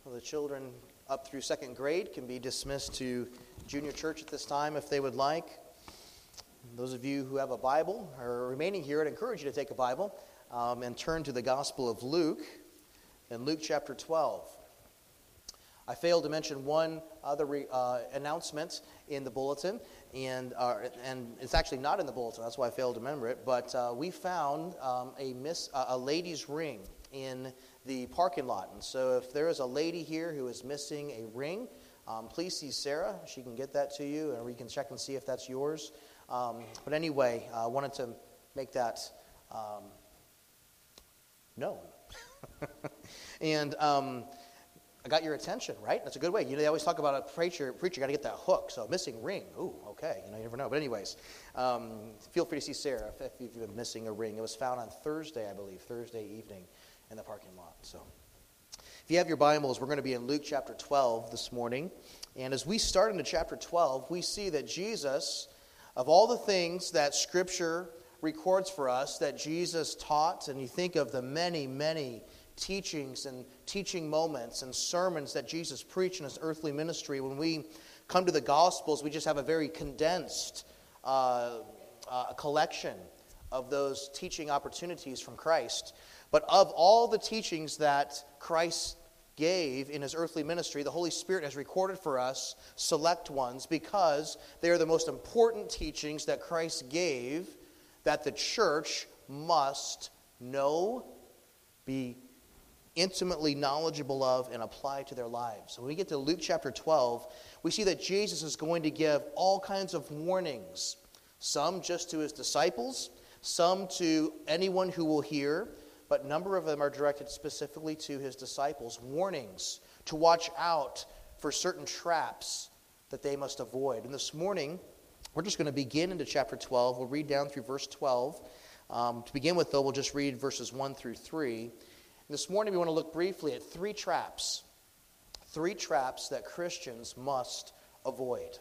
Well, the children up through second grade can be dismissed to junior church at this time if they would like. Those of you who have a Bible or are remaining here, I'd encourage you to take a Bible and turn to the Gospel of Luke in Luke chapter 12. I failed to mention one other announcement in the bulletin, and it's actually not in the bulletin. That's why I failed to remember it. But we found a lady's ring in the parking lot. And so if there is a lady here who is missing a ring, please see Sarah. She can get that to you, or you can check and see if that's yours. But anyway, I wanted to make that known. And I got your attention, right? That's a good way. You know, they always talk about a preacher got to get that hook. So missing ring. Ooh, okay. You never know. But anyways, feel free to see Sarah if you've been missing a ring. It was found on Thursday, I believe, Thursday evening in the parking lot. So if you have your Bibles, we're going to be in Luke chapter 12 this morning. And as we start into chapter 12, we see that Jesus, of all the things that Scripture records for us that Jesus taught, and you think of the many, many teachings and teaching moments and sermons that Jesus preached in his earthly ministry, when we come to the Gospels, we just have a very condensed collection of those teaching opportunities from Christ. But of all the teachings that Christ gave in his earthly ministry, the Holy Spirit has recorded for us select ones because they are the most important teachings that Christ gave that the church must know, be intimately knowledgeable of, and apply to their lives. So when we get to Luke chapter 12, we see that Jesus is going to give all kinds of warnings, some just to his disciples, some to anyone who will hear, but a number of them are directed specifically to his disciples, warnings to watch out for certain traps that they must avoid. And this morning, we're just going to begin into chapter 12. We'll read down through verse 12. To begin with, though, we'll just read verses 1 through 3. This morning we want to look briefly at three traps that Christians must avoid.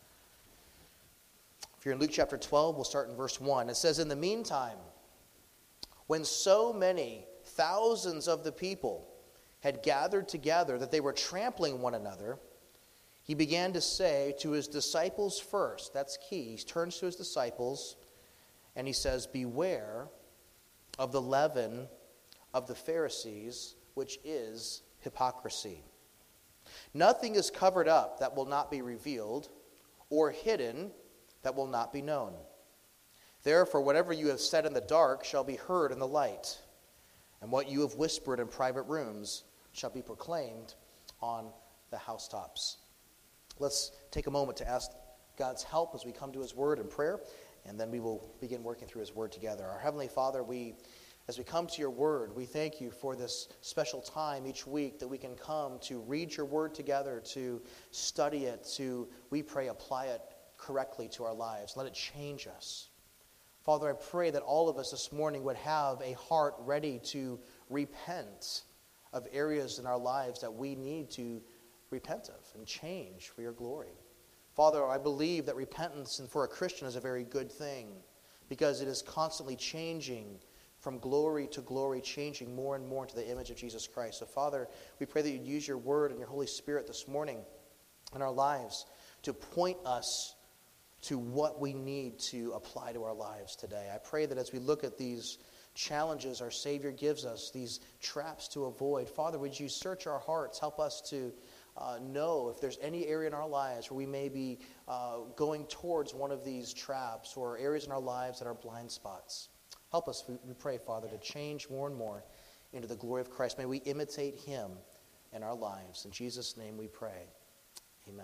If you're in Luke chapter 12, we'll start in verse 1. It says, "In the meantime, when so many thousands of the people had gathered together that they were trampling one another, he began to say to his disciples first," that's key, he turns to his disciples and he says, "Beware of the leaven of the Pharisees, which is hypocrisy. Nothing is covered up that will not be revealed, or hidden that will not be known. Therefore, whatever you have said in the dark shall be heard in the light, and what you have whispered in private rooms shall be proclaimed on the housetops." Let's take a moment to ask God's help as we come to his word in prayer, and then we will begin working through his word together. Our Heavenly Father, as we come to your word, we thank you for this special time each week that we can come to read your word together, to study it, to, we pray, apply it correctly to our lives. Let it change us. Father, I pray that all of us this morning would have a heart ready to repent of areas in our lives that we need to repent of and change for your glory. Father, I believe that repentance for a Christian is a very good thing because it is constantly changing from glory to glory, changing more and more into the image of Jesus Christ. So, Father, we pray that you'd use your word and your Holy Spirit this morning in our lives to point us to what we need to apply to our lives today. I pray that as we look at these challenges our Savior gives us, these traps to avoid, Father, would you search our hearts, help us to know if there's any area in our lives where we may be going towards one of these traps, or areas in our lives that are blind spots. Help us, we pray, Father, to change more and more into the glory of Christ. May we imitate him in our lives. In Jesus' name we pray. Amen.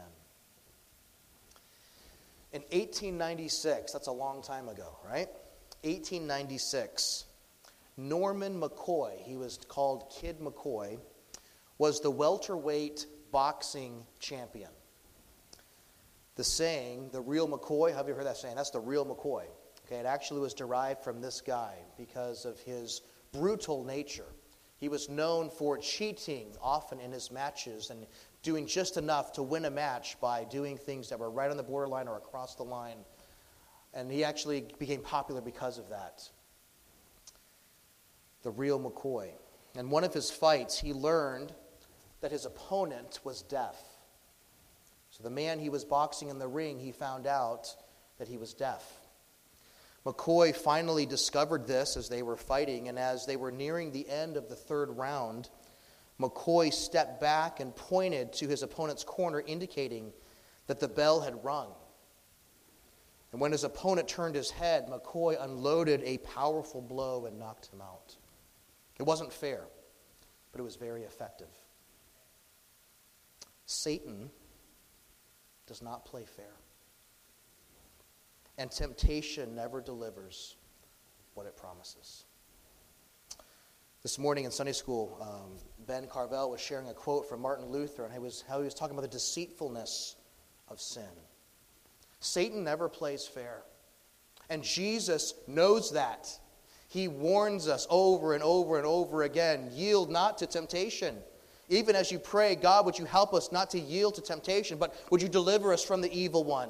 In 1896, that's a long time ago, right? 1896, Norman McCoy, he was called Kid McCoy, was the welterweight boxing champion. The saying, the real McCoy, have you heard that saying? That's the real McCoy. Okay, it actually was derived from this guy because of his brutal nature. He was known for cheating often in his matches and doing just enough to win a match by doing things that were right on the borderline or across the line. And he actually became popular because of that. The real McCoy. In one of his fights, he learned that his opponent was deaf. So the man he was boxing in the ring, he found out that he was deaf. McCoy finally discovered this as they were fighting, and as they were nearing the end of the third round, McCoy stepped back and pointed to his opponent's corner, indicating that the bell had rung. And when his opponent turned his head, McCoy unloaded a powerful blow and knocked him out. It wasn't fair, but it was very effective. Satan does not play fair. And temptation never delivers what it promises. This morning in Sunday school, Ben Carvel was sharing a quote from Martin Luther, and how he was talking about the deceitfulness of sin. Satan never plays fair. And Jesus knows that. He warns us over and over and over again, yield not to temptation. Even as you pray, God, would you help us not to yield to temptation, but would you deliver us from the evil one?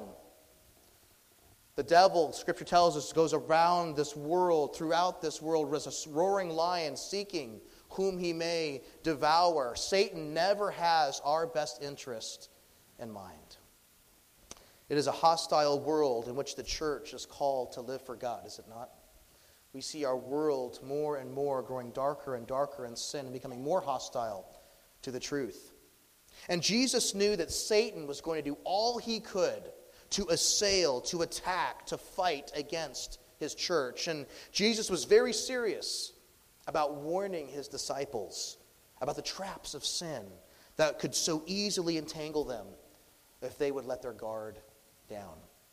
The devil, Scripture tells us, goes around this world, throughout this world, as a roaring lion seeking whom he may devour. Satan never has our best interest in mind. It is a hostile world in which the church is called to live for God, is it not? We see our world more and more growing darker and darker in sin and becoming more hostile to the truth. And Jesus knew that Satan was going to do all he could to assail, to attack, to fight against his church. And Jesus was very serious about warning his disciples about the traps of sin that could so easily entangle them if they would let their guard down.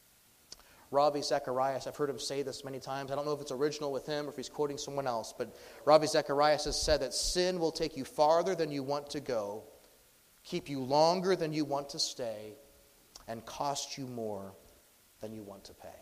Ravi Zacharias, I've heard him say this many times. I don't know if it's original with him or if he's quoting someone else, but Ravi Zacharias has said that sin will take you farther than you want to go, keep you longer than you want to stay, and cost you more than you want to pay.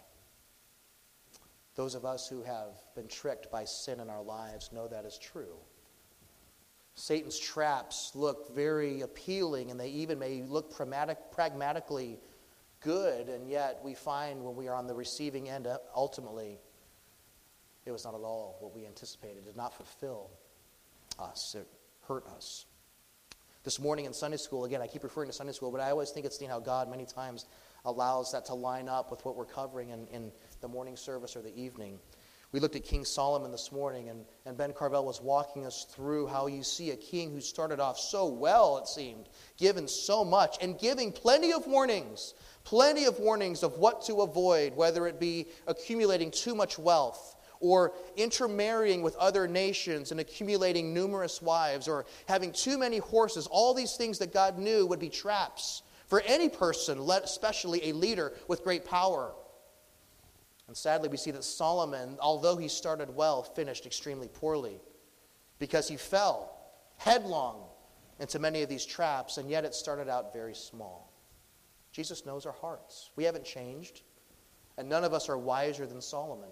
Those of us who have been tricked by sin in our lives know that is true. Satan's traps look very appealing, and they even may look pragmatically good, and yet we find when we are on the receiving end, ultimately, it was not at all what we anticipated. It did not fulfill us. It hurt us. This morning in Sunday school, again, I keep referring to Sunday school, but I always think it's neat how God many times allows that to line up with what we're covering in the morning service or the evening. We looked at King Solomon this morning, and Ben Carvel was walking us through how you see a king who started off so well, it seemed, given so much, and giving plenty of warnings of what to avoid, whether it be accumulating too much wealth, or intermarrying with other nations and accumulating numerous wives, or having too many horses. All these things that God knew would be traps for any person, especially a leader with great power. And sadly, we see that Solomon, although he started well, finished extremely poorly because he fell headlong into many of these traps, and yet it started out very small. Jesus knows our hearts. We haven't changed, and none of us are wiser than Solomon.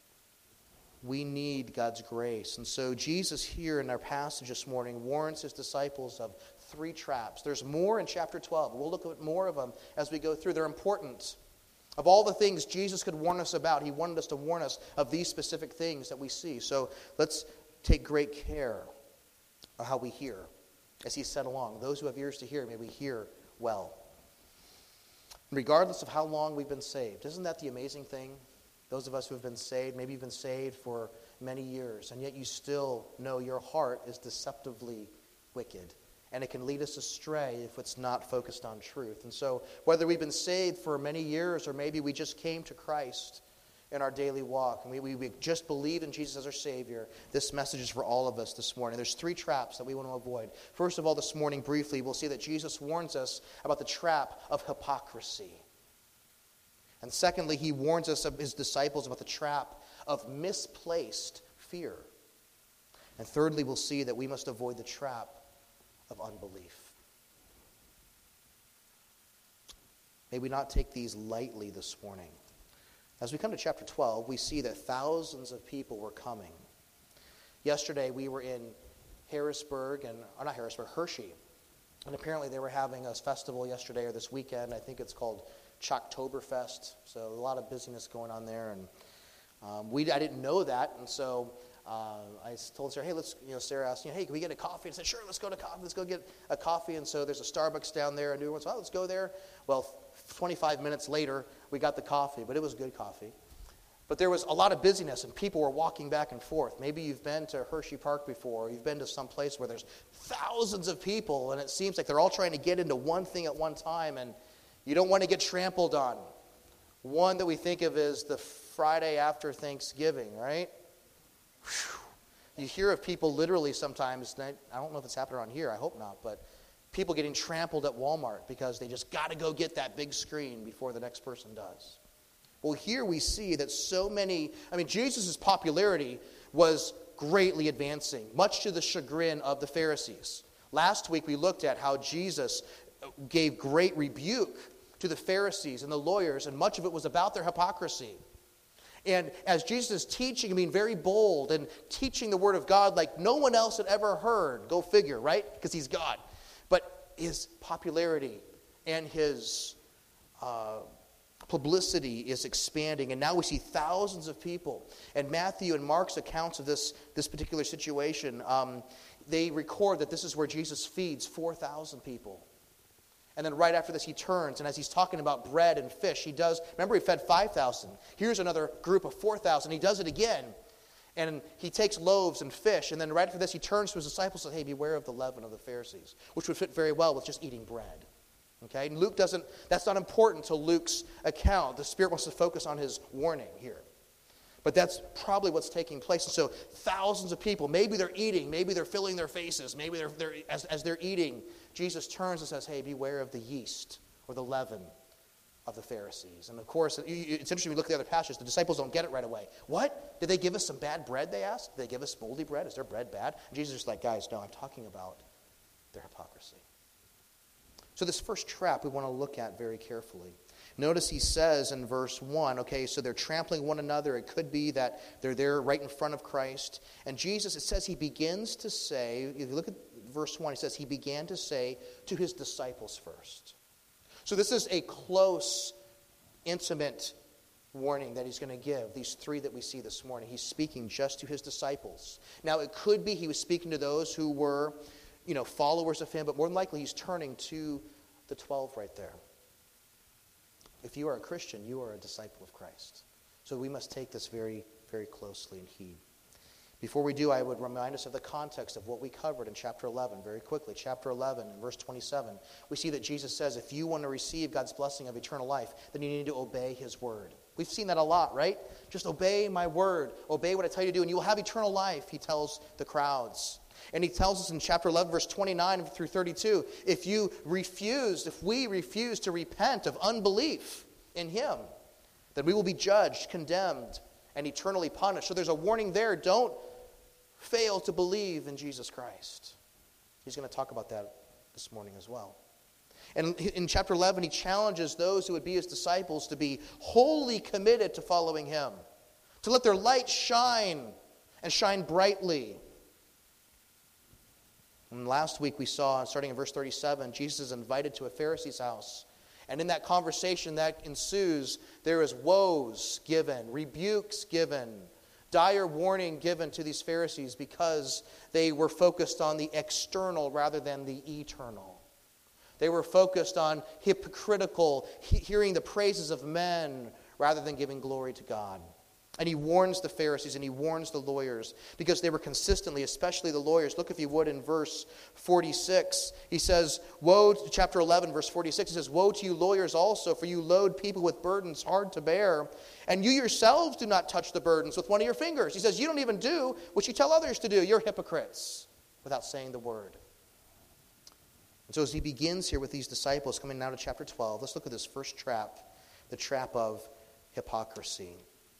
We need God's grace. And so Jesus here in our passage this morning warns his disciples of 3 traps. There's more in chapter 12. We'll look at more of them as we go through. They're important. Of all the things Jesus could warn us about, he wanted us to warn us of these specific things that we see. So let's take great care of how we hear. As he said along, those who have ears to hear, may we hear well. Regardless of how long we've been saved. Isn't that the amazing thing? Those of us who have been saved, maybe you've been saved for many years, and yet you still know your heart is deceptively wicked. And it can lead us astray if it's not focused on truth. And so whether we've been saved for many years or maybe we just came to Christ in our daily walk and we just believe in Jesus as our Savior, this message is for all of us this morning. There's 3 traps that we want to avoid. First of all, this morning, briefly, we'll see that Jesus warns us about the trap of hypocrisy. And secondly, he warns us of his disciples about the trap of misplaced fear. And thirdly, we'll see that we must avoid the trap of unbelief. May we not take these lightly this morning. As we come to chapter 12, we see that thousands of people were coming. Yesterday, we were in Hershey. And apparently they were having a festival yesterday or this weekend. I think it's called Chalktoberfest. So a lot of busyness going on there. And I didn't know that. And so I told Sarah, hey, Sarah asked, hey, can we get a coffee? I said, sure, let's go to coffee. Let's go get a coffee. And so there's a Starbucks down there. And everyone said, let's go there. Well, 25 minutes later, we got the coffee, but it was good coffee. But there was a lot of busyness, and people were walking back and forth. Maybe you've been to Hershey Park before, or you've been to some place where there's thousands of people, and it seems like they're all trying to get into one thing at one time, and you don't want to get trampled on. One that we think of is the Friday after Thanksgiving, right? Whew. You hear of people literally sometimes, I don't know if it's happened around here, I hope not, but people getting trampled at Walmart because they just got to go get that big screen before the next person does. Well, here we see that Jesus' popularity was greatly advancing, much to the chagrin of the Pharisees. Last week we looked at how Jesus gave great rebuke to the Pharisees and the lawyers, and much of it was about their hypocrisy. And as Jesus is teaching, being very bold and teaching the Word of God like no one else had ever heard, go figure, right? Because he's God. But his popularity and his publicity is expanding, and now we see thousands of people. And Matthew and Mark's accounts of this particular situation, they record that this is where Jesus feeds 4,000 people. And then right after this, he turns, and as he's talking about bread and fish, he fed 5,000. Here's another group of 4,000. He does it again, and he takes loaves and fish, and then right after this, he turns to his disciples and says, hey, beware of the leaven of the Pharisees, which would fit very well with just eating bread. Okay, and that's not important to Luke's account. The Spirit wants to focus on his warning here. But that's probably what's taking place. And so thousands of people, maybe they're eating, maybe they're filling their faces, maybe as they're eating, Jesus turns and says, hey, beware of the yeast or the leaven of the Pharisees. And of course, it's interesting, we look at the other passages, the disciples don't get it right away. What? Did they give us some bad bread, they asked? Did they give us moldy bread? Is their bread bad? And Jesus is like, guys, no, I'm talking about their hypocrisy. So this first trap we want to look at very carefully. Notice he says in verse 1, okay, so they're trampling one another. It could be that they're there right in front of Christ. And Jesus, it says he begins to say, if you look at verse 1, he says he began to say to his disciples first. So this is a close, intimate warning that he's going to give, these three that we see this morning. He's speaking just to his disciples. Now, it could be he was speaking to those who were followers of him, but more than likely he's turning to the 12 right there. If you are a Christian, you are a disciple of Christ. So we must take this very, very closely in heed. Before we do, I would remind us of the context of what we covered in chapter 11 very quickly. Chapter 11 and verse 27, we see that Jesus says, if you want to receive God's blessing of eternal life, then you need to obey his word. We've seen that a lot, right? Just obey my word. Obey what I tell you to do, and you will have eternal life, he tells the crowds. And he tells us in chapter 11, verse 29 through 32, if we refuse to repent of unbelief in him, then we will be judged, condemned, and eternally punished. So there's a warning there. Don't fail to believe in Jesus Christ. He's going to talk about that this morning as well. And in chapter 11, he challenges those who would be his disciples to be wholly committed to following him, to let their light shine and shine brightly. And last week we saw, starting in verse 37, Jesus is invited to a Pharisee's house. And in that conversation that ensues, there is woes given, rebukes given, dire warning given to these Pharisees because they were focused on the external rather than the eternal. They were focused on hypocritical, hearing the praises of men rather than giving glory to God. And he warns the Pharisees and he warns the lawyers because they were consistently, especially the lawyers. Look, if you would, in verse 46. He says, chapter 11, verse 46, he says, woe to you lawyers also, for you load people with burdens hard to bear, and you yourselves do not touch the burdens with one of your fingers. He says, you don't even do what you tell others to do. You're hypocrites, without saying the word. And so as he begins here with these disciples, coming now to chapter 12, let's look at this first trap, the trap of hypocrisy.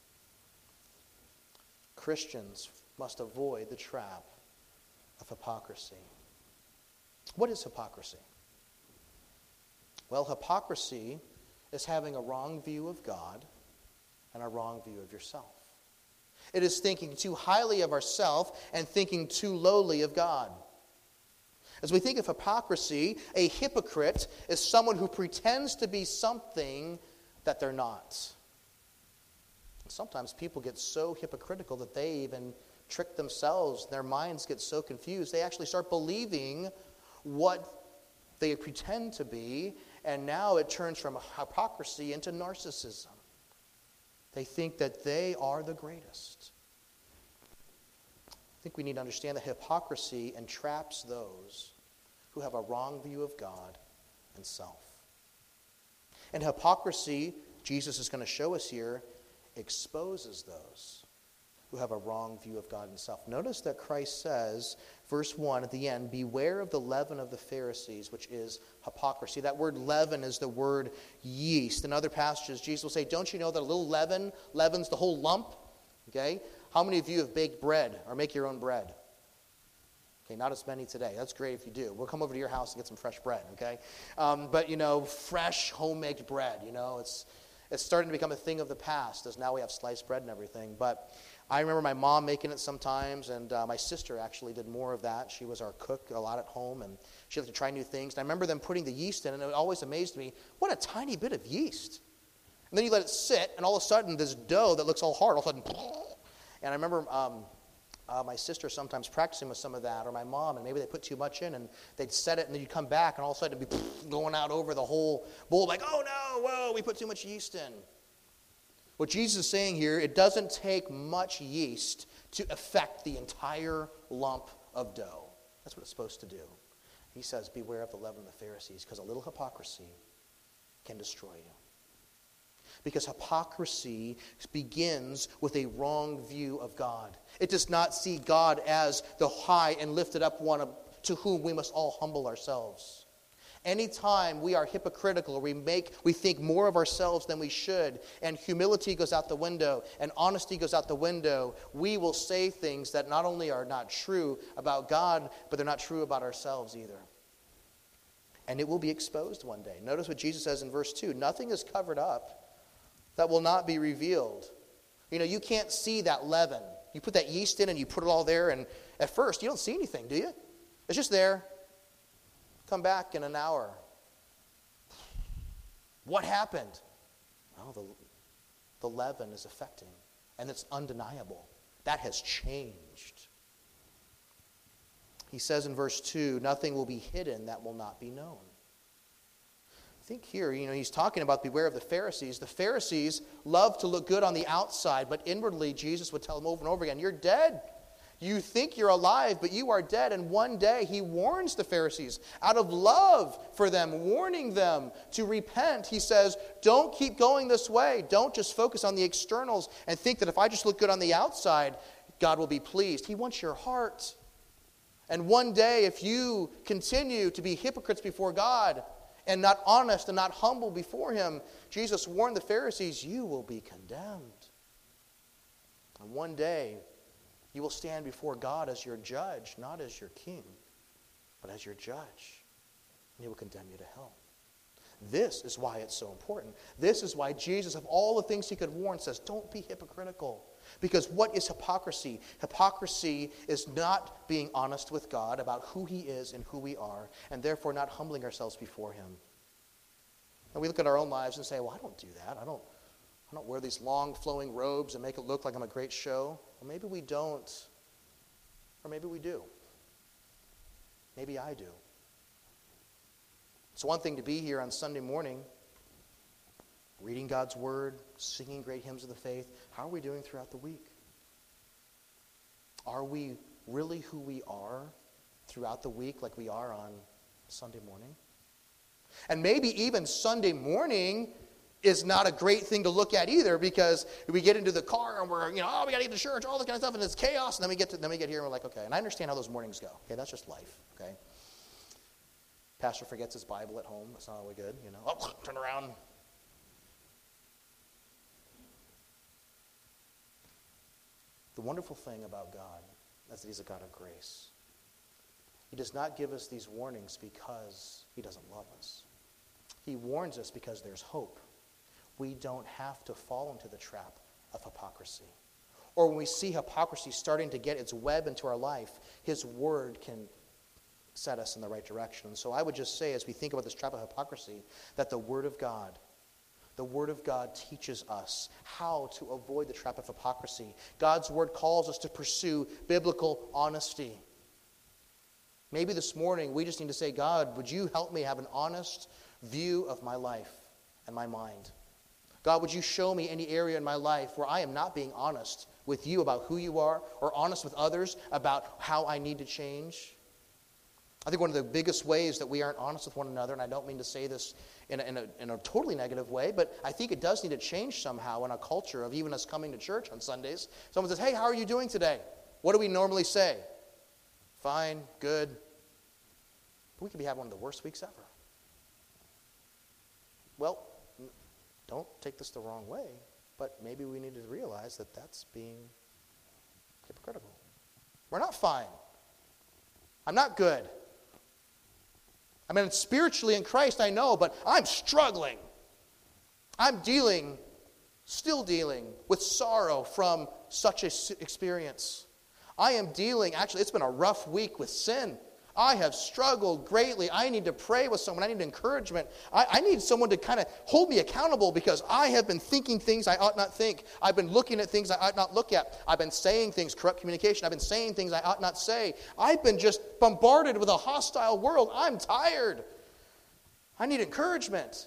Christians must avoid the trap of hypocrisy. What is hypocrisy? Well, hypocrisy is having a wrong view of God and a wrong view of yourself. It is thinking too highly of ourselves and thinking too lowly of God. As we think of hypocrisy, a hypocrite is someone who pretends to be something that they're not. Sometimes people get so hypocritical that they even trick themselves. Their minds get so confused, they actually start believing what they pretend to be, and now it turns from hypocrisy into narcissism. They think that they are the greatest. I think we need to understand that hypocrisy entraps those who have a wrong view of God and self. And hypocrisy, Jesus is going to show us here, exposes those who have a wrong view of God and self. Notice that Christ says, verse 1 at the end, beware of the leaven of the Pharisees, which is hypocrisy. That word leaven is the word yeast. In other passages, Jesus will say, don't you know that a little leaven leavens the whole lump? Okay? How many of you have baked bread or make your own bread? Okay, not as many today. That's great if you do. We'll come over to your house and get some fresh bread, okay? But, fresh homemade bread, it's starting to become a thing of the past, as now we have sliced bread and everything. But I remember my mom making it sometimes, and my sister actually did more of that. She was our cook a lot at home, and she liked to try new things. And I remember them putting the yeast in, and it always amazed me, what a tiny bit of yeast. And then you let it sit, and all of a sudden, this dough that looks all hard, all of a sudden, and I remember my sister sometimes practicing with some of that, or my mom, and maybe they put too much in, and they'd set it, and then you'd come back, and all of a sudden it'd be going out over the whole bowl, like, oh no, whoa, we put too much yeast in. What Jesus is saying here, it doesn't take much yeast to affect the entire lump of dough. That's what it's supposed to do. He says, beware of the leaven of the Pharisees, because a little hypocrisy can destroy you. Because hypocrisy begins with a wrong view of God. It does not see God as the high and lifted up one to whom we must all humble ourselves. Anytime we are hypocritical, or we think more of ourselves than we should, and humility goes out the window, and honesty goes out the window, we will say things that not only are not true about God, but they're not true about ourselves either. And it will be exposed one day. Notice what Jesus says in verse 2, nothing is covered up that will not be revealed. You can't see that leaven. You put that yeast in and you put it all there, and at first you don't see anything, do you? It's just there. Come back in an hour. What happened? Well, the leaven is affecting, and it's undeniable. That has changed. He says in verse 2, nothing will be hidden that will not be known. Think here, he's talking about beware of the Pharisees. The Pharisees love to look good on the outside, but inwardly Jesus would tell them over and over again, you're dead. You think you're alive, but you are dead. And one day he warns the Pharisees out of love for them, warning them to repent. He says, don't keep going this way. Don't just focus on the externals and think that if I just look good on the outside, God will be pleased. He wants your heart. And one day, if you continue to be hypocrites before God and not honest and not humble before him, Jesus warned the Pharisees, you will be condemned. And one day, you will stand before God as your judge, not as your king, but as your judge. And he will condemn you to hell. This is why it's so important. This is why Jesus, of all the things he could warn, says, don't be hypocritical. Because what is hypocrisy? Hypocrisy is not being honest with God about who he is and who we are, and therefore not humbling ourselves before him. And we look at our own lives and say, well, I don't do that. I don't wear these long flowing robes and make it look like I'm a great show. Well, maybe we don't. Or maybe we do. Maybe I do. It's one thing to be here on Sunday morning, reading God's word, singing great hymns of the faith. How are we doing throughout the week? Are we really who we are throughout the week like we are on Sunday morning? And maybe even Sunday morning is not a great thing to look at either, because we get into the car and we're, we got to get to church, all this kind of stuff, and it's chaos, and then we get here and we're like, okay, and I understand how those mornings go. Okay, that's just life, okay? Pastor forgets his Bible at home. That's not always good, Oh, turn around. The wonderful thing about God is that he's a God of grace. He does not give us these warnings because he doesn't love us. He warns us because there's hope. We don't have to fall into the trap of hypocrisy. Or when we see hypocrisy starting to get its web into our life, his word can set us in the right direction. And so I would just say, as we think about this trap of hypocrisy, that the word of God, The Word of God teaches us how to avoid the trap of hypocrisy. God's Word calls us to pursue biblical honesty. Maybe this morning we just need to say, God, would you help me have an honest view of my life and my mind? God, would you show me any area in my life where I am not being honest with you about who you are, or honest with others about how I need to change? I think one of the biggest ways that we aren't honest with one another, and I don't mean to say this in a totally negative way, but I think it does need to change somehow in a culture of even us coming to church on Sundays. Someone says, hey, how are you doing today? What do we normally say? Fine, good. But we could be having one of the worst weeks ever. Well, don't take this the wrong way, but maybe we need to realize that that's being hypocritical. We're not fine. I'm not good. I mean, spiritually in Christ, I know, but I'm struggling. I'm still dealing with sorrow from such an experience. I am dealing, actually, it's been a rough week with sin. I have struggled greatly. I need to pray with someone. I need encouragement. I need someone to kind of hold me accountable because I have been thinking things I ought not think. I've been looking at things I ought not look at. I've been saying things, corrupt communication. I've been saying things I ought not say. I've been just bombarded with a hostile world. I'm tired. I need encouragement.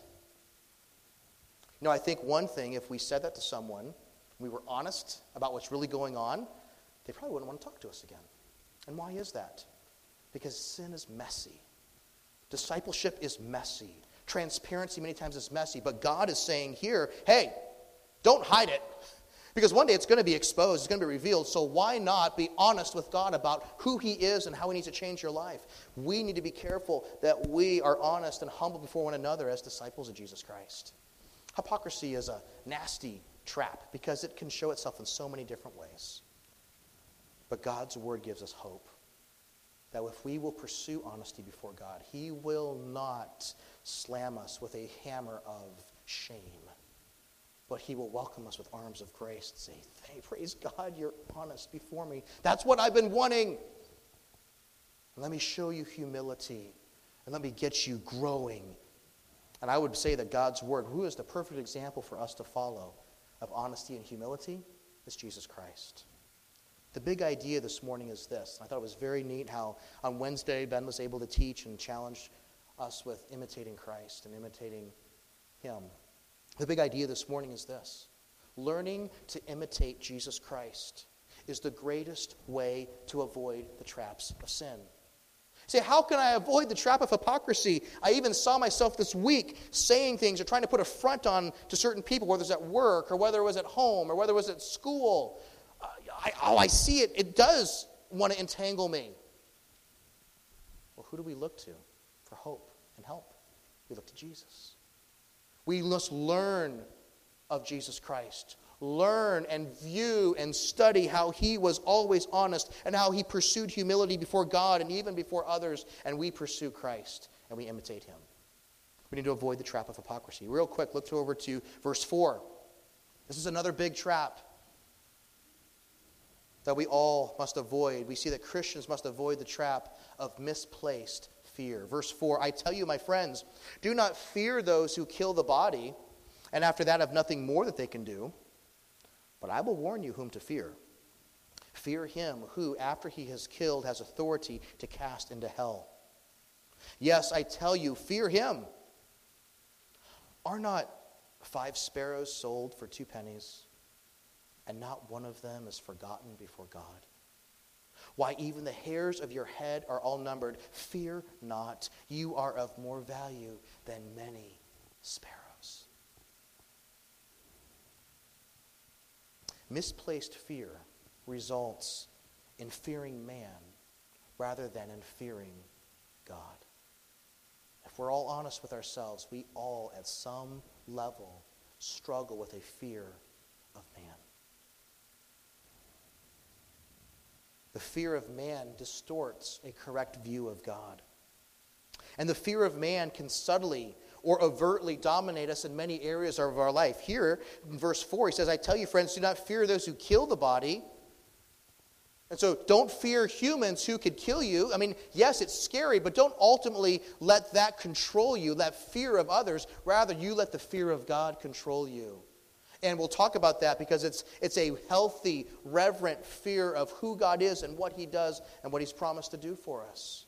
You know, I think one thing, if we said that to someone, we were honest about what's really going on, they probably wouldn't want to talk to us again. And why is that? Because sin is messy. Discipleship is messy. Transparency many times is messy. But God is saying here, hey, don't hide it. Because one day it's going to be exposed. It's going to be revealed. So why not be honest with God about who He is and how He needs to change your life? We need to be careful that we are honest and humble before one another as disciples of Jesus Christ. Hypocrisy is a nasty trap because it can show itself in so many different ways. But God's Word gives us hope. That if we will pursue honesty before God, He will not slam us with a hammer of shame, but He will welcome us with arms of grace and say, hey, praise God, you're honest before me. That's what I've been wanting. And let me show you humility, and let me get you growing. And I would say that God's Word, who is the perfect example for us to follow of honesty and humility, is Jesus Christ. The big idea this morning is this. I thought it was very neat how on Wednesday Ben was able to teach and challenge us with imitating Christ and imitating Him. The big idea this morning is this. Learning to imitate Jesus Christ is the greatest way to avoid the traps of sin. Say, how can I avoid the trap of hypocrisy? I even saw myself this week saying things or trying to put a front on to certain people, whether it's at work or whether it was at home or whether it was at school. I see it. It does want to entangle me. Well, who do we look to for hope and help? We look to Jesus. We must learn of Jesus Christ. Learn and view and study how He was always honest and how He pursued humility before God and even before others. And we pursue Christ and we imitate Him. We need to avoid the trap of hypocrisy. Real quick, look over to verse 4. This is another big trap that we all must avoid. We see that Christians must avoid the trap of misplaced fear. Verse 4, I tell you, my friends, do not fear those who kill the body, and after that have nothing more that they can do. But I will warn you whom to fear. Fear him who, after he has killed, has authority to cast into hell. Yes, I tell you, fear him. Are not 5 sparrows sold for 2 pennies? And not one of them is forgotten before God. Why, even the hairs of your head are all numbered. Fear not, you are of more value than many sparrows. Misplaced fear results in fearing man rather than in fearing God. If we're all honest with ourselves, we all at some level struggle with a fear of man. The fear of man distorts a correct view of God. And the fear of man can subtly or overtly dominate us in many areas of our life. Here, in verse 4, he says, I tell you, friends, do not fear those who kill the body, And so don't fear humans who could kill you. I mean, yes, it's scary, but don't ultimately let that control you, that fear of others. Rather, you let the fear of God control you. And we'll talk about that because it's a healthy, reverent fear of who God is and what he does and what he's promised to do for us.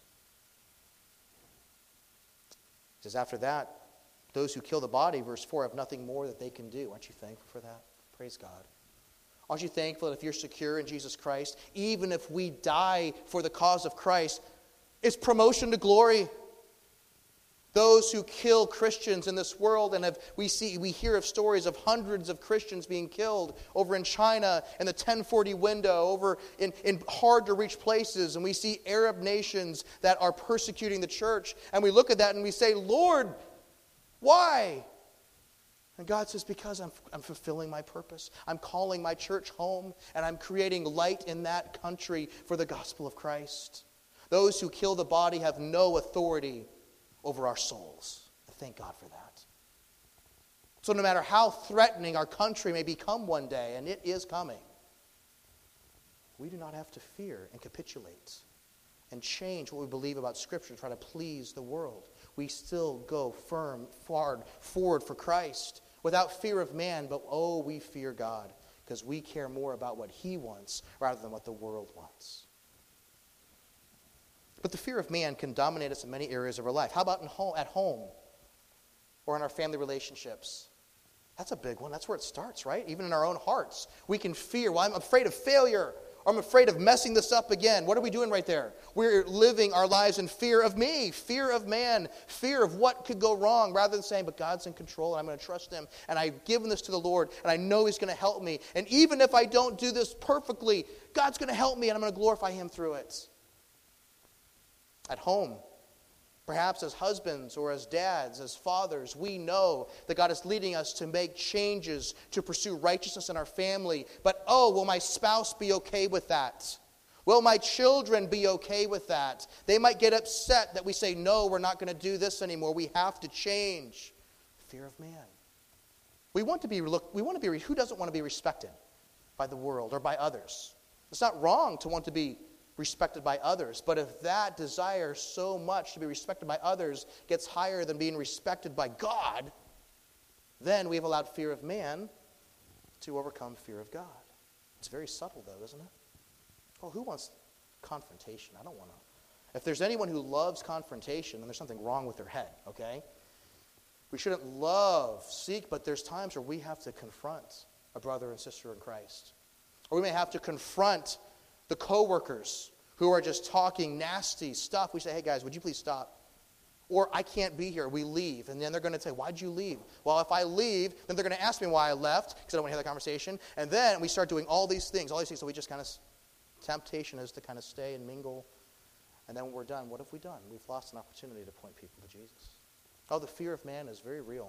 It says after that, those who kill the body, verse 4, have nothing more that they can do. Aren't you thankful for that? Praise God. Aren't you thankful that if you're secure in Jesus Christ, even if we die for the cause of Christ, it's promotion to glory? Those who kill Christians in this world, and we hear of stories of hundreds of Christians being killed over in China in the 1040 window, over in hard-to-reach places, and we see Arab nations that are persecuting the church, and we look at that and we say, Lord, why? And God says, because I'm fulfilling my purpose. I'm calling my church home, and I'm creating light in that country for the gospel of Christ. Those who kill the body have no authority over our souls. Thank God for that. So no matter how threatening our country may become one day, and it is coming, we do not have to fear and capitulate and change what we believe about Scripture to try to please the world. We still go firm forward for Christ without fear of man, but we fear God because we care more about what he wants rather than what the world wants. But the fear of man can dominate us in many areas of our life. How about at home or in our family relationships? That's a big one. That's where it starts, right? Even in our own hearts. We can fear, well, I'm afraid of failure. Or I'm afraid of messing this up again. What are we doing right there? We're living our lives in fear of me, fear of man, fear of what could go wrong, rather than saying, but God's in control and I'm going to trust him. And I've given this to the Lord and I know he's going to help me. And even if I don't do this perfectly, God's going to help me and I'm going to glorify him through it. At home, perhaps as husbands or as dads, as fathers, we know that God is leading us to make changes, to pursue righteousness in our family. But, will my spouse be okay with that? Will my children be okay with that? They might get upset that we say, no, we're not going to do this anymore. We have to change. Fear of man. Who doesn't want to be respected by the world or by others? It's not wrong to want to be respected by others. But if that desire so much to be respected by others gets higher than being respected by God, then we've allowed fear of man to overcome fear of God. It's very subtle, though, isn't it? Well, who wants confrontation? I don't want to. If there's anyone who loves confrontation, then there's something wrong with their head, okay? We shouldn't seek, but there's times where we have to confront a brother and sister in Christ. Or we may have to confront the coworkers who are just talking nasty stuff. We say, hey guys, would you please stop? Or I can't be here. We leave. And then they're going to say, why'd you leave? Well, if I leave, then they're going to ask me why I left because I don't want to hear the conversation. And then we start doing all these things. So we just temptation is to kind of stay and mingle. And then when we're done, what have we done? We've lost an opportunity to point people to Jesus. The fear of man is very real.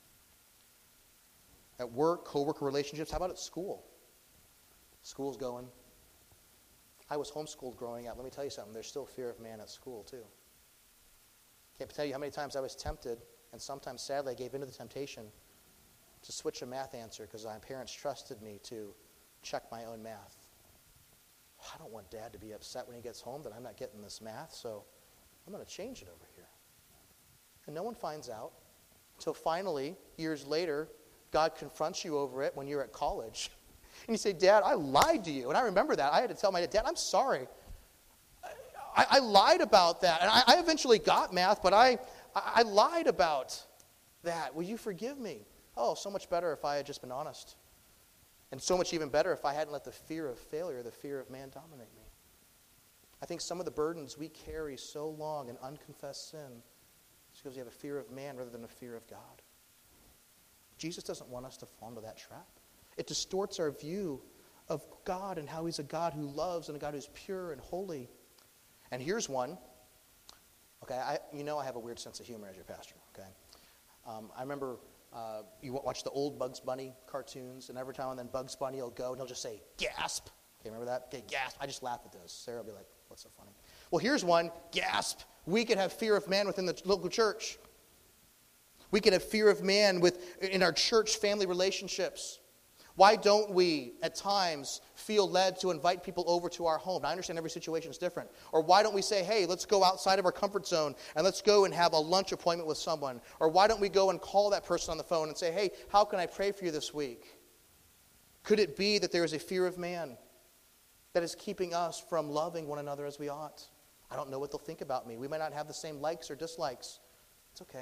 At work, co-worker relationships. How about at school? School's going. I was homeschooled growing up. Let me tell you something. There's still fear of man at school, too. Can't tell you how many times I was tempted, and sometimes, sadly, I gave into the temptation to switch a math answer because my parents trusted me to check my own math. I don't want Dad to be upset when he gets home that I'm not getting this math, so I'm going to change it over here. And no one finds out until finally, years later, God confronts you over it when you're at college. And you say, Dad, I lied to you. And I remember that. I had to tell my dad, I'm sorry. I lied about that. And I eventually got math, but I lied about that. Will you forgive me? So much better if I had just been honest. And so much even better if I hadn't let the fear of failure, the fear of man dominate me. I think some of the burdens we carry so long in unconfessed sin is because we have a fear of man rather than a fear of God. Jesus doesn't want us to fall into that trap. It distorts our view of God and how he's a God who loves and a God who's pure and holy. And here's one. Okay, I have a weird sense of humor as your pastor, okay? I remember you watch the old Bugs Bunny cartoons, and every time and then Bugs Bunny will go and he'll just say, gasp. Okay, remember that? Okay, gasp. I just laugh at those. Sarah will be like, what's so funny? Well, here's one. Gasp. We could have fear of man within the local church. We could have fear of man in our church family relationships. Why don't we, at times, feel led to invite people over to our home? Now, I understand every situation is different. Or why don't we say, hey, let's go outside of our comfort zone and let's go and have a lunch appointment with someone? Or why don't we go and call that person on the phone and say, hey, how can I pray for you this week? Could it be that there is a fear of man that is keeping us from loving one another as we ought? I don't know what they'll think about me. We might not have the same likes or dislikes. It's okay.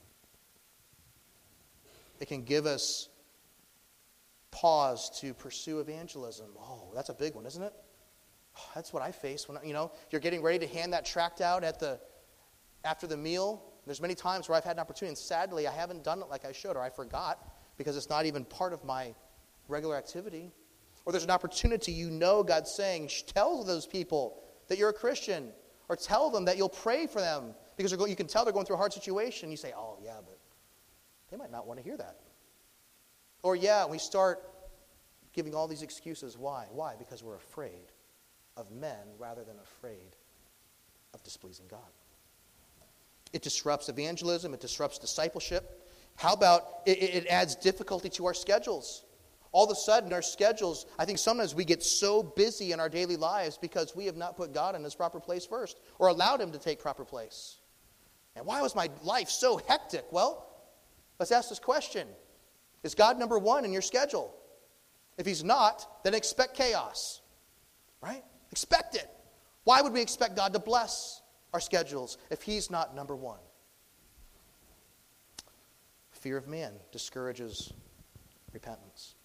It can give us pause to pursue evangelism. Oh, that's a big one, isn't it? Oh, that's what I face when, you're getting ready to hand that tract out after the meal. There's many times where I've had an opportunity, and sadly, I haven't done it like I should, or I forgot, because it's not even part of my regular activity. Or there's an opportunity, God's saying, tell those people that you're a Christian, or tell them that you'll pray for them, because you can tell they're going through a hard situation. You say, oh, yeah, but they might not want to hear that. Or, we start giving all these excuses. Why? Why? Because we're afraid of men rather than afraid of displeasing God. It disrupts evangelism. It disrupts discipleship. How about it adds difficulty to our schedules? All of a sudden, our schedules, I think sometimes we get so busy in our daily lives because we have not put God in his proper place first or allowed him to take proper place. And why was my life so hectic? Well, let's ask this question. Is God number one in your schedule? If he's not, then expect chaos, right? Expect it. Why would we expect God to bless our schedules if he's not number one? Fear of man discourages repentance.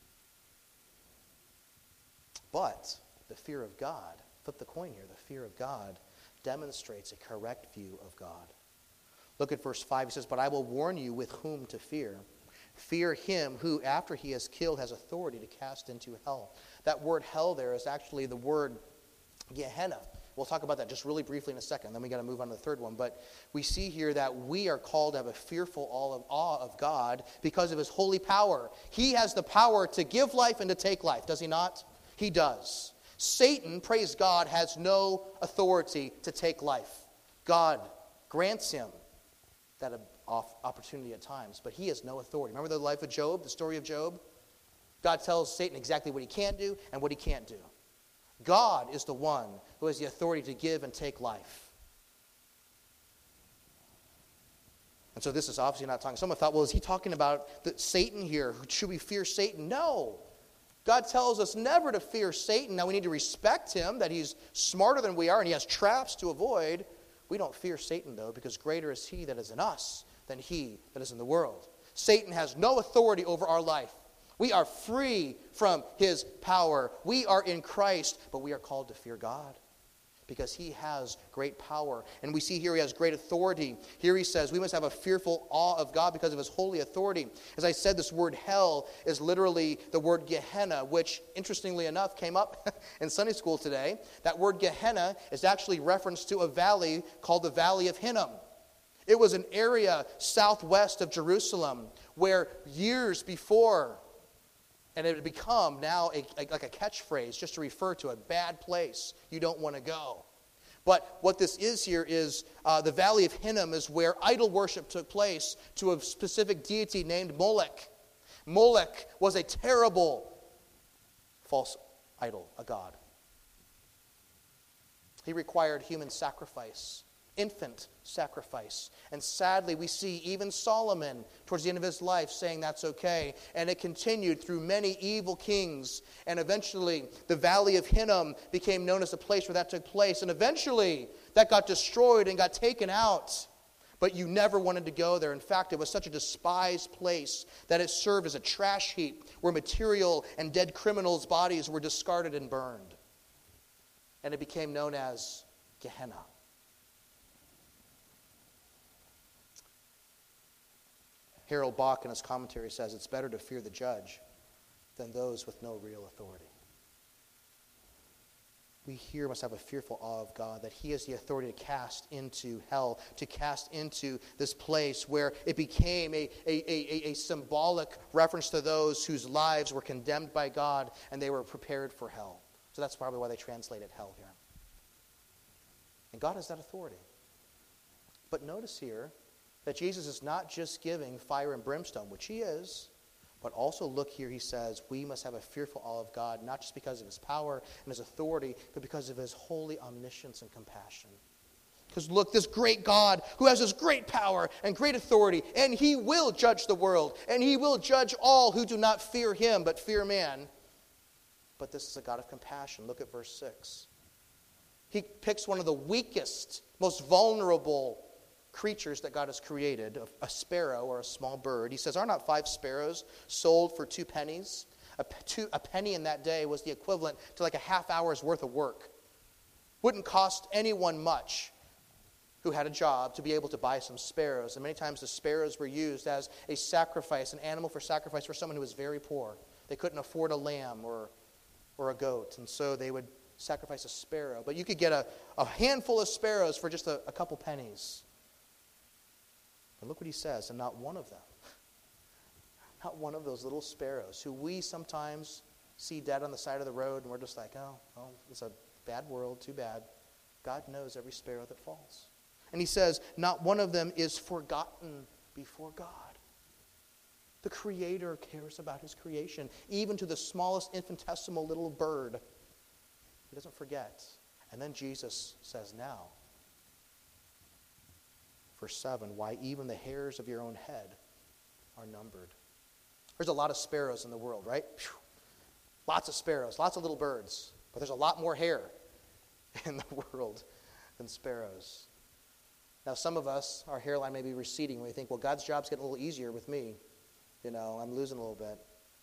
But the fear of God, flip the coin here, the fear of God demonstrates a correct view of God. Look at verse 5. He says, but I will warn you with whom to fear. Fear him who, after he has killed, has authority to cast into hell. That word hell there is actually the word Gehenna. We'll talk about that just really briefly in a second. Then we got to move on to the third one. But we see here that we are called to have a fearful awe of God because of his holy power. He has the power to give life and to take life, does he not? He does. Satan, praise God, has no authority to take life. God grants him that opportunity at times, but he has no authority. Remember the life of Job, the story of Job? God tells Satan exactly what he can do and what he can't do. God is the one who has the authority to give and take life. And so this is obviously not talking. Someone thought, well, is he talking about Satan here? Should we fear Satan? No. God tells us never to fear Satan. Now we need to respect him, that he's smarter than we are and he has traps to avoid. We don't fear Satan, though, because greater is he that is in us than he that is in the world. Satan has no authority over our life. We are free from his power. We are in Christ, but we are called to fear God because he has great power. And we see here he has great authority. Here he says we must have a fearful awe of God because of his holy authority. As I said, this word hell is literally the word Gehenna, which, interestingly enough, came up in Sunday school today. That word Gehenna is actually reference to a valley called the Valley of Hinnom. It was an area southwest of Jerusalem where years before, and it had become now like a catchphrase just to refer to a bad place you don't want to go. But what this is here is the Valley of Hinnom is where idol worship took place to a specific deity named Molech. Molech was a terrible false idol, a god. He required human sacrifice, infant sacrifice. And sadly, we see even Solomon, towards the end of his life, saying that's okay. And it continued through many evil kings. And eventually, the Valley of Hinnom became known as the place where that took place. And eventually, that got destroyed and got taken out. But you never wanted to go there. In fact, it was such a despised place that it served as a trash heap where material and dead criminals' bodies were discarded and burned. And it became known as Gehenna. Harold Bach in his commentary says it's better to fear the judge than those with no real authority. We here must have a fearful awe of God, that he has the authority to cast into hell, to cast into this place where it became a symbolic reference to those whose lives were condemned by God and they were prepared for hell. So that's probably why they translated hell here. And God has that authority. But notice here that Jesus is not just giving fire and brimstone, which he is, But also look here, he says, we must have a fearful awe of God, not just because of his power and his authority, but because of his holy omniscience and compassion. Because look, this great God who has this great power and great authority, and he will judge the world, and he will judge all who do not fear him but fear man. But this is a God of compassion. Look at verse 6. He picks one of the weakest, most vulnerable creatures that God has created, a sparrow or a small bird. He says, are not 5 sparrows sold for 2 pennies? A penny in that day was the equivalent to like a half hour's worth of work. Wouldn't cost anyone much who had a job to be able to buy some sparrows. And many times the sparrows were used as a sacrifice, an animal for sacrifice for someone who was very poor. They couldn't afford a lamb or a goat, and so they would sacrifice a sparrow. But you could get a handful of sparrows for just a couple pennies. But look what he says, and not one of them, not one of those little sparrows who we sometimes see dead on the side of the road, and we're just like, oh, well, it's a bad world, too bad. God knows every sparrow that falls. And he says, not one of them is forgotten before God. The Creator cares about his creation, even to the smallest infinitesimal little bird. He doesn't forget. And then Jesus says now, verse 7, why even the hairs of your own head are numbered. There's a lot of sparrows in the world, right? Whew. Lots of sparrows, lots of little birds. But there's a lot more hair in the world than sparrows. Now, some of us, our hairline may be receding. We think, well, God's job's getting a little easier with me. You know, I'm losing a little bit.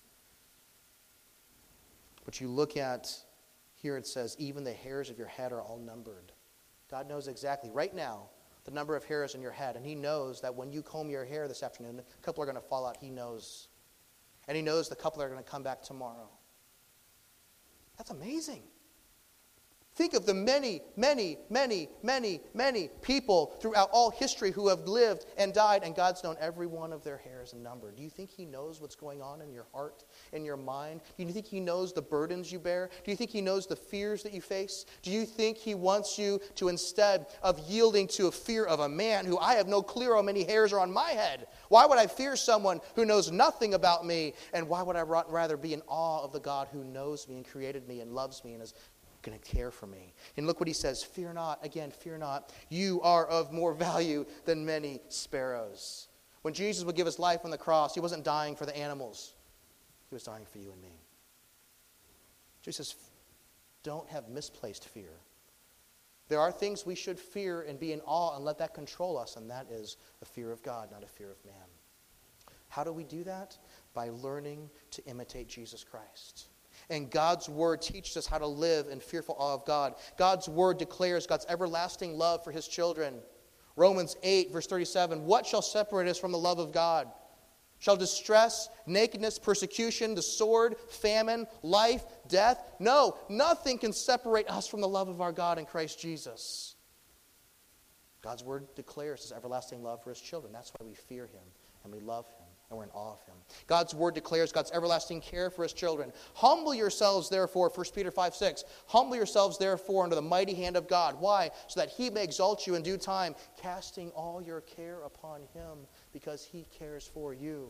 But you look at, here it says, even the hairs of your head are all numbered. God knows exactly, right now, the number of hairs in your head. And he knows that when you comb your hair this afternoon, a couple are going to fall out. He knows. And he knows the couple are going to come back tomorrow. That's amazing. Think of the many, many, many, many, many people throughout all history who have lived and died, and God's known every one of their hairs and numbered. Do you think he knows what's going on in your heart, in your mind? Do you think he knows the burdens you bear? Do you think he knows the fears that you face? Do you think he wants you to, instead of yielding to a fear of a man who I have no clue how many hairs are on my head, why would I fear someone who knows nothing about me? And why would I rather be in awe of the God who knows me and created me and loves me and is going to care for me? And look what he says, fear not. Again, fear not. You are of more value than many sparrows. When Jesus would give his life on the cross, he wasn't dying for the animals. He was dying for you and me. Jesus says, don't have misplaced fear. There are things we should fear and be in awe and let that control us, and that is a fear of God, not a fear of man. How do we do that? By learning to imitate Jesus Christ. And God's word teaches us how to live in fearful awe of God. God's word declares God's everlasting love for his children. Romans 8, verse 37, what shall separate us from the love of God? Shall distress, nakedness, persecution, the sword, famine, life, death? No, nothing can separate us from the love of our God in Christ Jesus. God's word declares his everlasting love for his children. That's why we fear him and we love him. And we're in awe of him. God's word declares God's everlasting care for his children. Humble yourselves, therefore, 1 Peter 5:6. Humble yourselves, therefore, under the mighty hand of God. Why? So that he may exalt you in due time, casting all your care upon him, because he cares for you.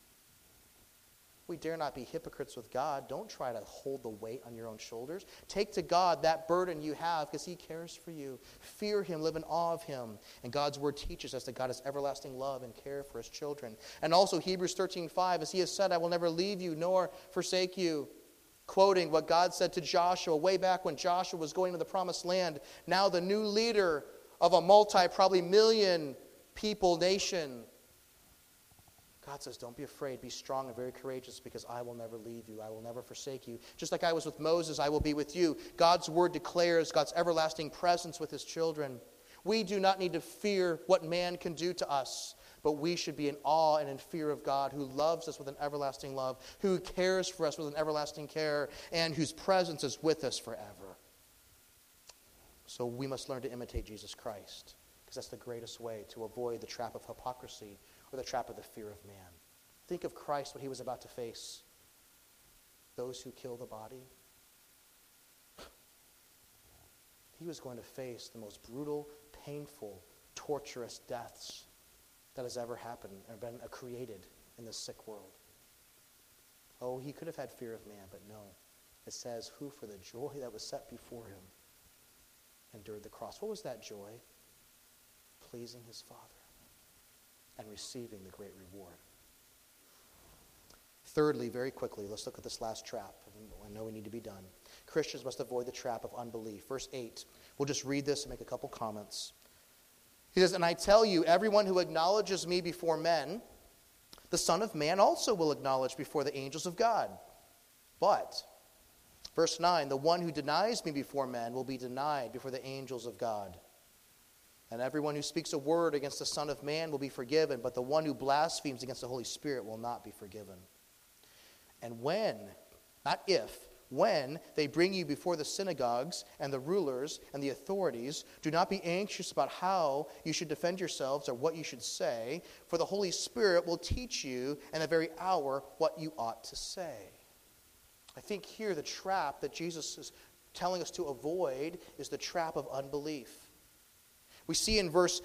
We dare not be hypocrites with God. Don't try to hold the weight on your own shoulders. Take to God that burden you have because he cares for you. Fear him, live in awe of him. And God's word teaches us that God has everlasting love and care for his children. And also Hebrews 13:5, as he has said, I will never leave you nor forsake you. Quoting what God said to Joshua way back when Joshua was going to the promised land. Now the new leader of a probably million people nation. God says, don't be afraid, be strong and very courageous because I will never leave you, I will never forsake you. Just like I was with Moses, I will be with you. God's word declares God's everlasting presence with his children. We do not need to fear what man can do to us, but we should be in awe and in fear of God who loves us with an everlasting love, who cares for us with an everlasting care, and whose presence is with us forever. So we must learn to imitate Jesus Christ because that's the greatest way to avoid the trap of hypocrisy or the trap of the fear of man. Think of Christ, what he was about to face. Those who kill the body. He was going to face the most brutal, painful, torturous deaths that has ever happened or been created in this sick world. Oh, he could have had fear of man, but no. It says, who for the joy that was set before him endured the cross. What was that joy? Pleasing his Father and receiving the great reward. Thirdly, very quickly, let's look at this last trap. I know we need to be done. Christians must avoid the trap of unbelief. Verse 8. We'll just read this and make a couple comments. He says, and I tell you, everyone who acknowledges me before men, the Son of Man also will acknowledge before the angels of God. But, verse 9, the one who denies me before men will be denied before the angels of God. And everyone who speaks a word against the Son of Man will be forgiven, but the one who blasphemes against the Holy Spirit will not be forgiven. And when, not if, when they bring you before the synagogues and the rulers and the authorities, do not be anxious about how you should defend yourselves or what you should say, for the Holy Spirit will teach you in the very hour what you ought to say. I think here the trap that Jesus is telling us to avoid is the trap of unbelief. We see in verse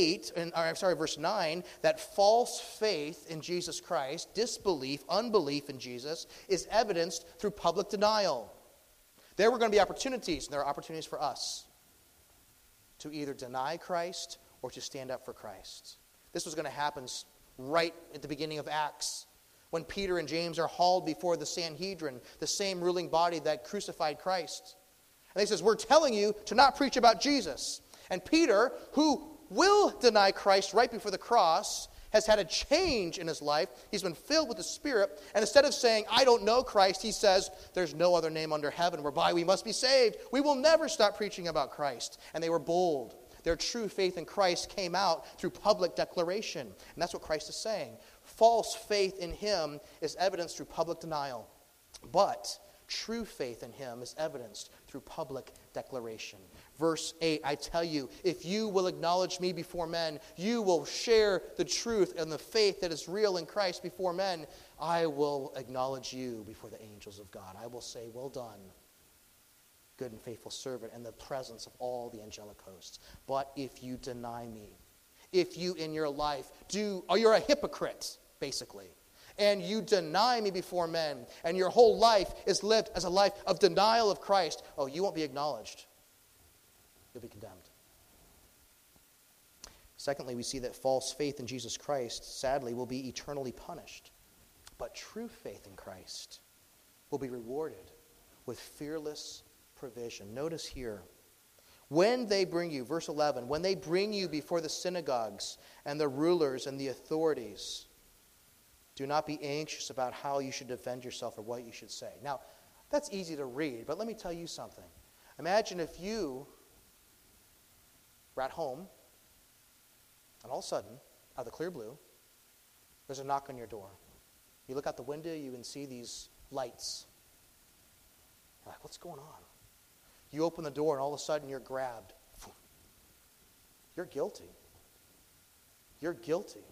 9, that false faith in Jesus Christ, disbelief, unbelief in Jesus, is evidenced through public denial. There were going to be opportunities, and there are opportunities for us to either deny Christ or to stand up for Christ. This was going to happen right at the beginning of Acts, when Peter and James are hauled before the Sanhedrin, the same ruling body that crucified Christ. And he says, we're telling you to not preach about Jesus. And Peter, who will deny Christ right before the cross, has had a change in his life. He's been filled with the Spirit. And instead of saying, I don't know Christ, he says, there's no other name under heaven whereby we must be saved. We will never stop preaching about Christ. And they were bold. Their true faith in Christ came out through public declaration. And that's what Christ is saying. False faith in him is evidenced through public denial. But true faith in him is evidenced through public declaration. Verse 8, I tell you, if you will acknowledge me before men, you will share the truth and the faith that is real in Christ before men. I will acknowledge you before the angels of God. I will say, well done, good and faithful servant, in the presence of all the angelic hosts. But if you deny me, if you in your life you're a hypocrite, basically, and you deny me before men, and your whole life is lived as a life of denial of Christ, you won't be acknowledged. You'll be condemned. Secondly, we see that false faith in Jesus Christ, sadly, will be eternally punished. But true faith in Christ will be rewarded with fearless provision. Notice here, when they bring you, verse 11, when they bring you before the synagogues and the rulers and the authorities, do not be anxious about how you should defend yourself or what you should say. Now, that's easy to read, but let me tell you something. Imagine if you were at home, and all of a sudden, out of the clear blue, there's a knock on your door. You look out the window, you can see these lights. You're like, what's going on? You open the door, and all of a sudden, you're grabbed. You're guilty. You're guilty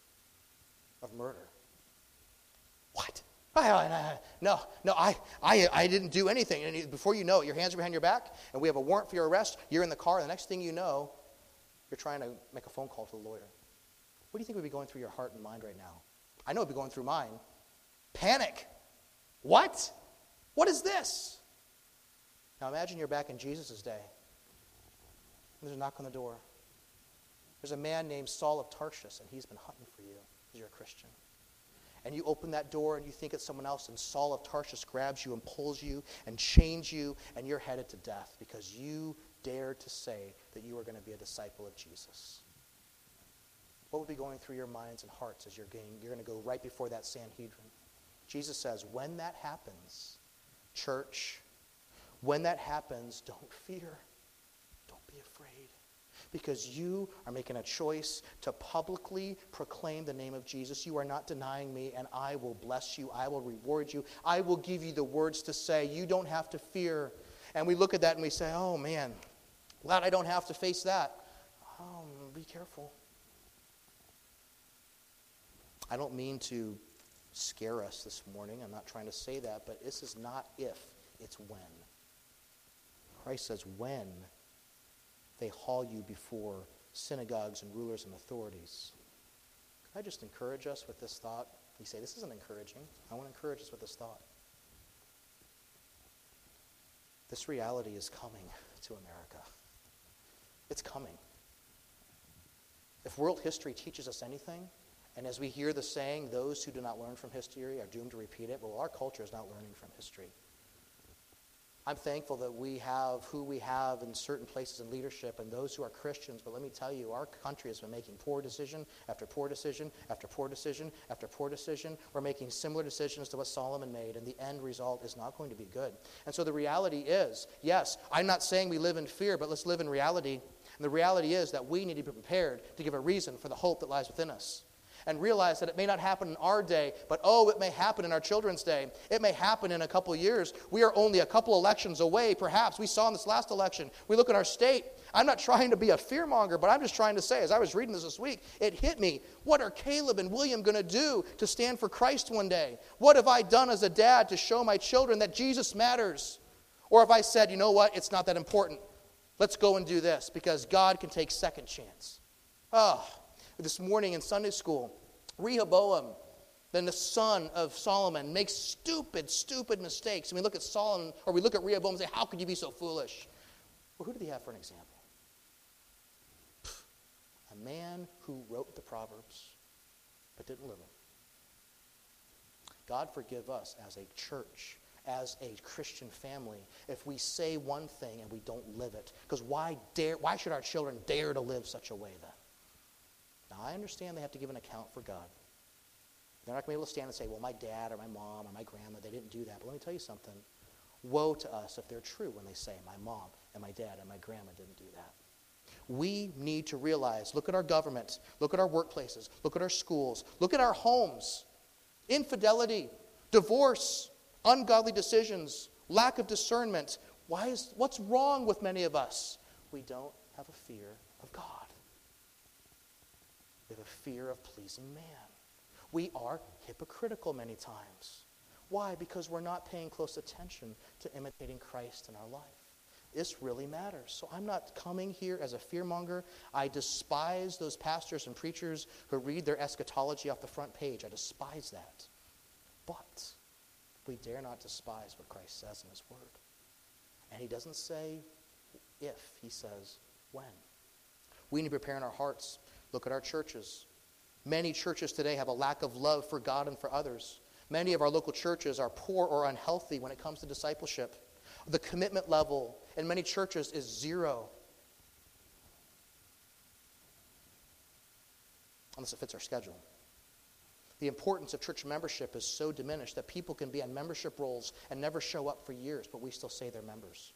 of murder. What? No, I didn't do anything. And before you know it, your hands are behind your back, and we have a warrant for your arrest. You're in the car, and the next thing you know, you're trying to make a phone call to the lawyer. What do you think would be going through your heart and mind right now? I know it would be going through mine. Panic. What? What is this? Now imagine you're back in Jesus' day. There's a knock on the door. There's a man named Saul of Tarsus, and he's been hunting for you because you're a Christian. And you open that door and you think it's someone else, and Saul of Tarsus grabs you and pulls you and chains you, and you're headed to death because you dared to say that you were going to be a disciple of Jesus. What would be going through your minds and hearts as you're going to go right before that Sanhedrin? Jesus says, when that happens, church, when that happens, don't fear. Don't be afraid. Because you are making a choice to publicly proclaim the name of Jesus. You are not denying me, and I will bless you. I will reward you. I will give you the words to say. You don't have to fear. And we look at that and we say, oh man, glad I don't have to face that. Be careful. I don't mean to scare us this morning. I'm not trying to say that, but this is not if, it's when. Christ says when they haul you before synagogues and rulers and authorities. Can I just encourage us with this thought? You say, this isn't encouraging. I want to encourage us with this thought. This reality is coming to America. It's coming. If world history teaches us anything, and as we hear the saying, those who do not learn from history are doomed to repeat it, well, our culture is not learning from history. I'm thankful that we have who we have in certain places in leadership and those who are Christians, but let me tell you, our country has been making poor decision after poor decision after poor decision after poor decision. We're making similar decisions to what Solomon made, and the end result is not going to be good. And so the reality is, yes, I'm not saying we live in fear, but let's live in reality. And the reality is that we need to be prepared to give a reason for the hope that lies within us. And realize that it may not happen in our day, but it may happen in our children's day. It may happen in a couple of years. We are only a couple elections away, perhaps. We saw in this last election. We look at our state. I'm not trying to be a fearmonger, but I'm just trying to say, as I was reading this week, it hit me. What are Caleb and William going to do to stand for Christ one day? What have I done as a dad to show my children that Jesus matters? Or if I said, you know what, it's not that important. Let's go and do this, because God can take second chance. This morning in Sunday school, Rehoboam, then the son of Solomon, makes stupid mistakes. And we look at Solomon, or we look at Rehoboam and say, how could you be so foolish? Well, who did he have for an example? A man who wrote the Proverbs, but didn't live them. God forgive us as a church, as a Christian family, if we say one thing and we don't live it. Because why should our children dare to live such a way then? Now, I understand they have to give an account for God. They're not going to be able to stand and say, well, my dad or my mom or my grandma, they didn't do that. But let me tell you something. Woe to us if they're true when they say, my mom and my dad and my grandma didn't do that. We need to realize, look at our government, look at our workplaces, look at our schools, look at our homes. Infidelity, divorce, ungodly decisions, lack of discernment. What's wrong with many of us? We don't have a fear of God. We have a fear of pleasing man. We are hypocritical many times. Why? Because we're not paying close attention to imitating Christ in our life. This really matters. So I'm not coming here as a fearmonger. I despise those pastors and preachers who read their eschatology off the front page. I despise that. But we dare not despise what Christ says in his word. And he doesn't say if, he says when. We need to prepare in our hearts. Look at our churches. Many churches today have a lack of love for God and for others. Many of our local churches are poor or unhealthy when it comes to discipleship. The commitment level in many churches is 0. Unless it fits our schedule. The importance of church membership is so diminished that people can be on membership rolls and never show up for years, but we still say they're members.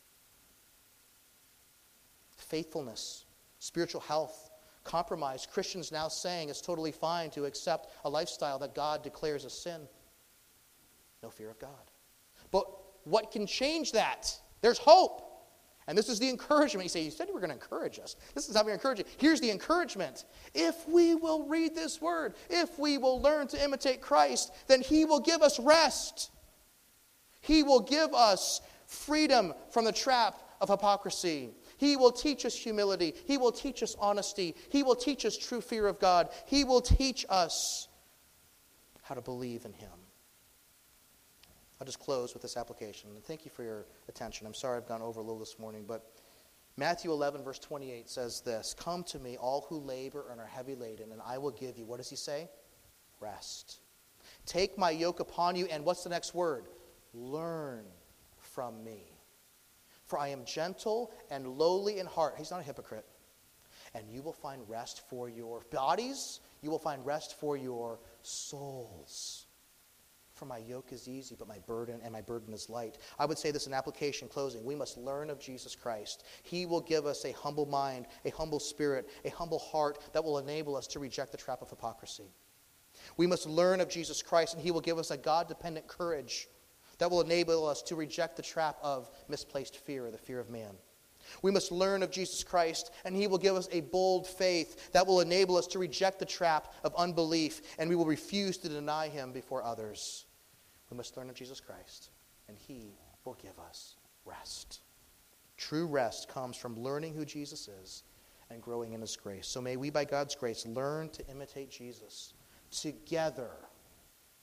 Faithfulness, spiritual health, compromise. Christians now saying it's totally fine to accept a lifestyle that God declares a sin. No fear of God. But what can change that? There's hope. And this is the encouragement. You say, you said you were going to encourage us. This is how we encourage you. Here's the encouragement. If we will read this word, if we will learn to imitate Christ, then he will give us rest. He will give us freedom from the trap of hypocrisy. He will teach us humility. He will teach us honesty. He will teach us true fear of God. He will teach us how to believe in him. I'll just close with this application. And thank you for your attention. I'm sorry I've gone over a little this morning, but Matthew 11, verse 28 says this, come to me, all who labor and are heavy laden, and I will give you, what does he say? Rest. Take my yoke upon you, and what's the next word? Learn from me. For I am gentle and lowly in heart. He's not a hypocrite. And you will find rest for your bodies. You will find rest for your souls. For my yoke is easy, but my burden is light. I would say this in application closing. We must learn of Jesus Christ. He will give us a humble mind, a humble spirit, a humble heart that will enable us to reject the trap of hypocrisy. We must learn of Jesus Christ, and he will give us a God-dependent courage that will enable us to reject the trap of misplaced fear or the fear of man. We must learn of Jesus Christ, and he will give us a bold faith that will enable us to reject the trap of unbelief, and we will refuse to deny him before others. We must learn of Jesus Christ, and he will give us rest. True rest comes from learning who Jesus is and growing in his grace. So may we, by God's grace, learn to imitate Jesus together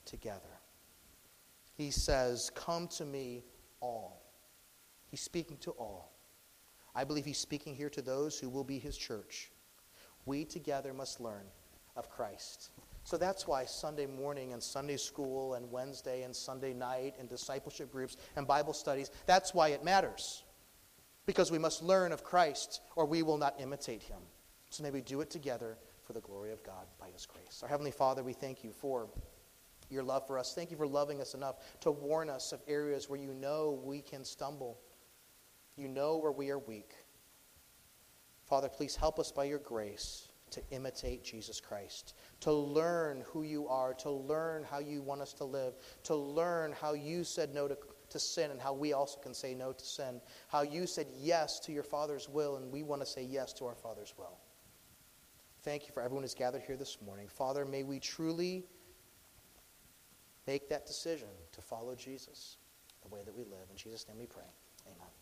together. He says, come to me all. He's speaking to all. I believe he's speaking here to those who will be his church. We together must learn of Christ. So that's why Sunday morning and Sunday school and Wednesday and Sunday night and discipleship groups and Bible studies, that's why it matters. Because we must learn of Christ or we will not imitate him. So may we do it together for the glory of God by his grace. Our Heavenly Father, we thank you for your love for us. Thank you for loving us enough to warn us of areas where you know we can stumble. You know where we are weak. Father, please help us by your grace to imitate Jesus Christ, to learn who you are, to learn how you want us to live, to learn how you said no to sin and how we also can say no to sin, how you said yes to your Father's will and we want to say yes to our Father's will. Thank you for everyone who's gathered here this morning. Father, may we truly make that decision to follow Jesus the way that we live. In Jesus' name we pray. Amen.